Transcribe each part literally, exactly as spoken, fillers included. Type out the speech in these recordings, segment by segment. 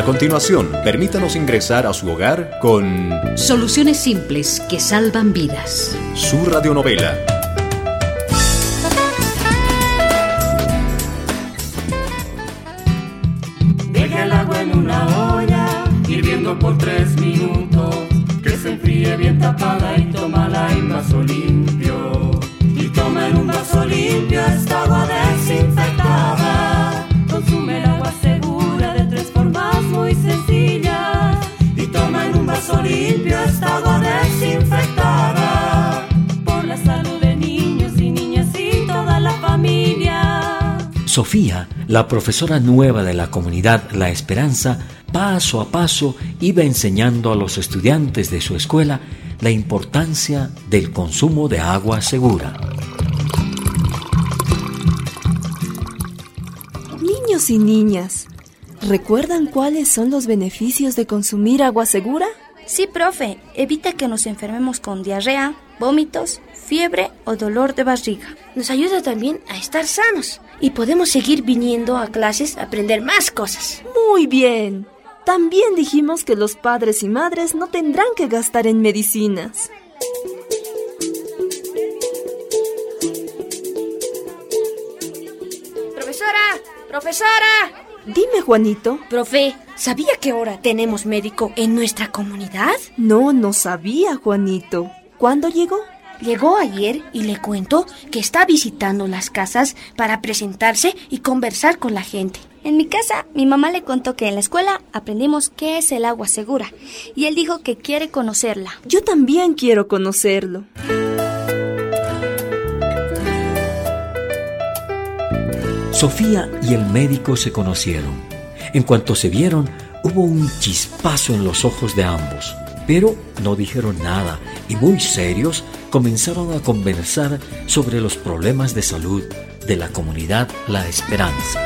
A continuación, permítanos ingresar a su hogar con Soluciones simples que salvan vidas. Su radionovela. Deja el agua en una olla, hirviendo por tres minutos, que se enfríe bien tapada y tómala en vaso limpio. Y toma en un vaso limpio esta agua desinfectada. Consume el agua segura de tres formas muy sencillas. Y toma en un vaso limpio esta agua desinfectada. Por la salud de niños y niñas y toda la familia. Sofía, la profesora nueva de la comunidad La Esperanza, paso a paso iba enseñando a los estudiantes de su escuela la importancia del consumo de agua segura. Niños y niñas, ¿recuerdan cuáles son los beneficios de consumir agua segura? Sí, profe, evita que nos enfermemos con diarrea, vómitos, fiebre o dolor de barriga. Nos ayuda también a estar sanos y podemos seguir viniendo a clases a aprender más cosas. Muy bien. También dijimos que los padres y madres no tendrán que gastar en medicinas. ¡Profesora! ¡Profesora! Dime, Juanito. Profe, ¿sabía que ahora tenemos médico en nuestra comunidad? No, no sabía, Juanito. ¿Cuándo llegó? Llegó ayer y le cuento que está visitando las casas para presentarse y conversar con la gente. En mi casa, mi mamá le contó que en la escuela aprendimos qué es el agua segura y él dijo que quiere conocerla. Yo también quiero conocerlo. Sofía y el médico se conocieron. En cuanto se vieron, hubo un chispazo en los ojos de ambos, pero no dijeron nada y muy serios comenzaron a conversar sobre los problemas de salud de la comunidad La Esperanza.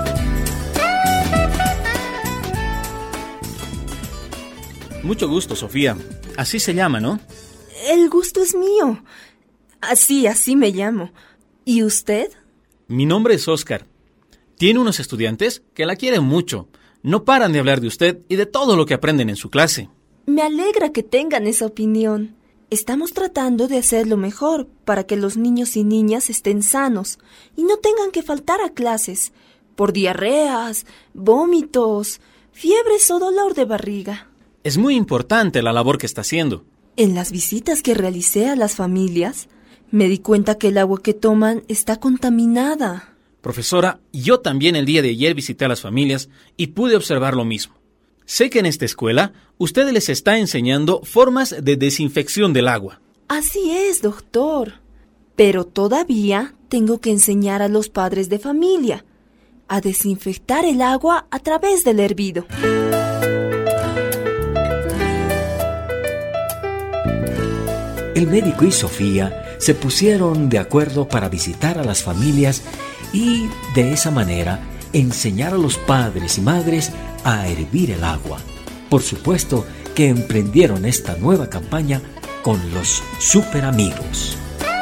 Mucho gusto, Sofía. Así se llama, ¿no? El gusto es mío. Así, así me llamo. ¿Y usted? Mi nombre es Oscar. Tiene unos estudiantes que la quieren mucho. No paran de hablar de usted y de todo lo que aprenden en su clase. Me alegra que tengan esa opinión. Estamos tratando de hacerlo mejor para que los niños y niñas estén sanos y no tengan que faltar a clases por diarreas, vómitos, fiebres o dolor de barriga. Es muy importante la labor que está haciendo. En las visitas que realicé a las familias, me di cuenta que el agua que toman está contaminada. Profesora, yo también el día de ayer visité a las familias y pude observar lo mismo. Sé que en esta escuela usted les está enseñando formas de desinfección del agua. Así es, doctor. Pero todavía tengo que enseñar a los padres de familia a desinfectar el agua a través del hervido. El médico y Sofía se pusieron de acuerdo para visitar a las familias y, de esa manera, enseñar a los padres y madres a hervir el agua. Por supuesto que emprendieron esta nueva campaña con los super amigos.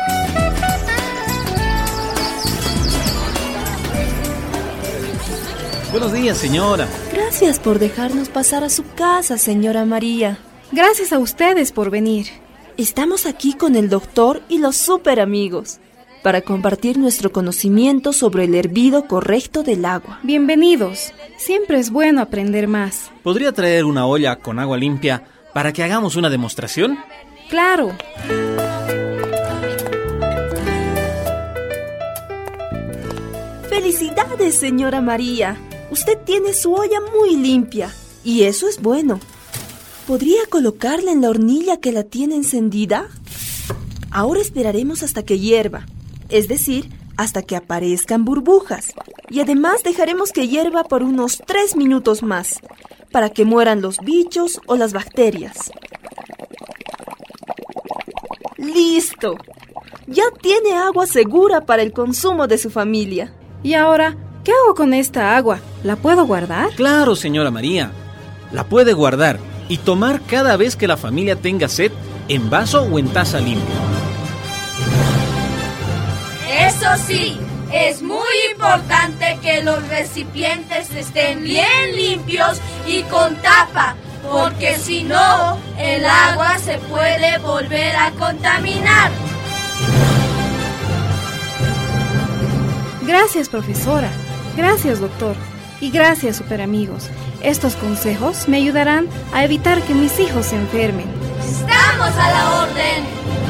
Buenos días, señora. Gracias por dejarnos pasar a su casa, señora María. Gracias a ustedes por venir. Estamos aquí con el doctor y los super amigos para compartir nuestro conocimiento sobre el hervido correcto del agua. Bienvenidos. Siempre es bueno aprender más. ¿Podría traer una olla con agua limpia para que hagamos una demostración? Claro. ¡Felicidades, señora María! Usted tiene su olla muy limpia y eso es bueno. ¿Podría colocarla en la hornilla que la tiene encendida? Ahora esperaremos hasta que hierva, es decir, hasta que aparezcan burbujas. Y además dejaremos que hierva por unos tres minutos más, para que mueran los bichos o las bacterias. ¡Listo! Ya tiene agua segura para el consumo de su familia. ¿Y ahora qué hago con esta agua? ¿La puedo guardar? Claro, señora María. La puede guardar y tomar cada vez que la familia tenga sed, en vaso o en taza limpia. Eso sí, Es muy importante que los recipientes estén bien limpios y con tapa, porque si no, el agua se puede volver a contaminar. Gracias, profesora. Gracias, doctor. Y gracias, superamigos. Estos consejos me ayudarán a evitar que mis hijos se enfermen. ¡Estamos a la orden!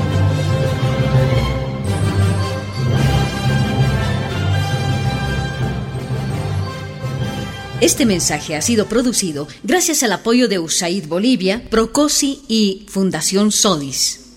Este mensaje ha sido producido gracias al apoyo de U S A I D Bolivia, Procosi y Fundación Sodis.